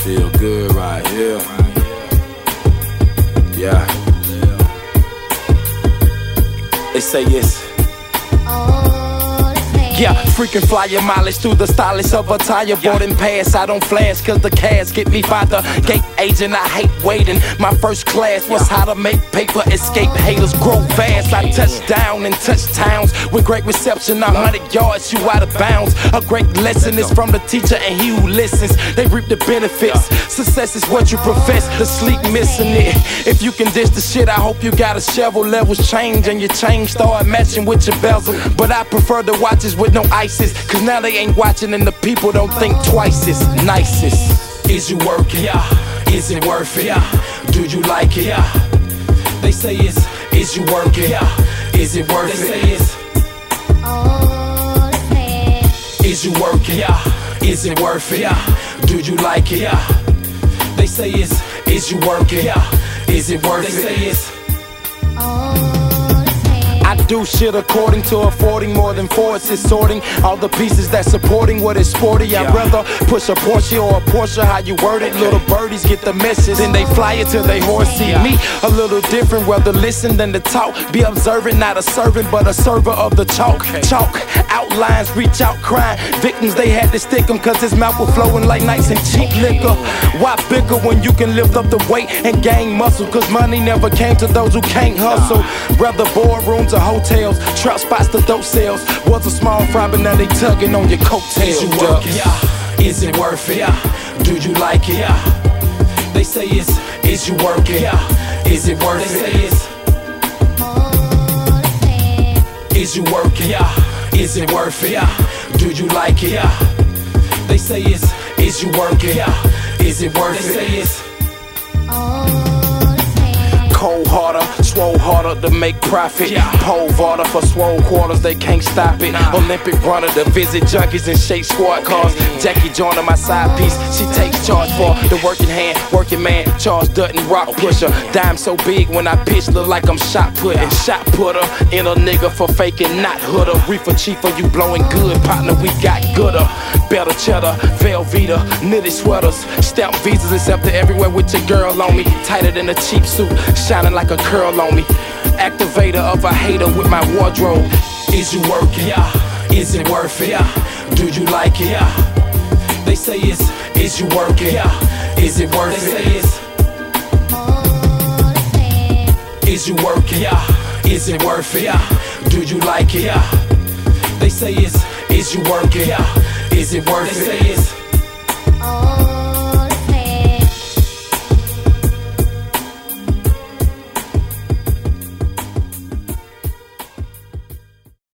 Feel good right here. Yeah. They say it's freaking flyer mileage through the stylist of a tire. Boarding pass, I don't flash cause the cash get me by the gate agent. I hate waiting. My first class was how to make paper, escape haters, grow fast. I touch down and touch towns with great reception. 100 yards, you out of bounds. A great lesson is from the teacher and he who listens. They reap the benefits. Success is what you profess. The sleep missing it. If you can dish the shit, I hope you got a shovel. Levels change and your chain start matching with your bezel. But I prefer the watches with no ISIS, cause now they ain't watching and the people don't think twice as nicest. Is you working? Yeah. Is it worth it? Yeah. Do you like it? Yeah. They say it's, is you working? Yeah. Is it worth it? They say it's, is you working? Yeah. Is it worth it? Yeah. Do you like it? Yeah. They say it's, is you working? Yeah. Is it worth it? They say it's, I do shit according to affording more than force. It's sorting all the pieces that's supporting what is sporty. I'd rather push a Porsche or a Porsche, how you word it. Little birdies get the message, then they fly it till they horse see me. A little different, rather listen than to talk. Be observant, not a servant, but a server of the chalk. Chalk, outlines, reach out crying. Victims, they had to stick them cause his mouth was flowing like nice and cheap liquor. Why bicker when you can lift up the weight and gain muscle? Cause money never came to those who can't hustle. Rather boardrooms or hotels, trap spots to dope sales. Was a small fry, but now they tugging on your coattails. Is you working? Yeah. Is it worth it? Yeah. Do you like it? Yeah. They say it's, is you working? Yeah. Is it worth it? They say it's, is you working? Yeah. Is it worth it? Yeah. Do you like it? Yeah. They say it's, is you working? Yeah. Is it worth it? They say it's, cold harder, swole harder to make profit. Pole harder for swole quarters, they can't stop it. Olympic runner to visit junkies and shake squad cars. Jackie joining my side piece, she takes charge for the working hand, working man. Charles Dutton, rock pusher. Dime so big when I pitch, look like I'm shot putting. Shot putter in a nigga for faking, not hooder. Reefer chiefer, you blowing good, partner, we got gooder. Better cheddar, Velveeta, knitted sweaters. Stamp visas accepted everywhere with your girl on me. Tighter than a cheap suit, shining like a curl on me. Activator of a hater with my wardrobe. Is you working? Yeah. Is it worth it? Yeah. Do you like it? Yeah. They say it's, is you working? Yeah. Is it worth it? They say it's, is you working? Yeah. Is it worth it? Yeah. Do you like it? Yeah. They say it's, is you working? Yeah. Is it worth it? They say it's,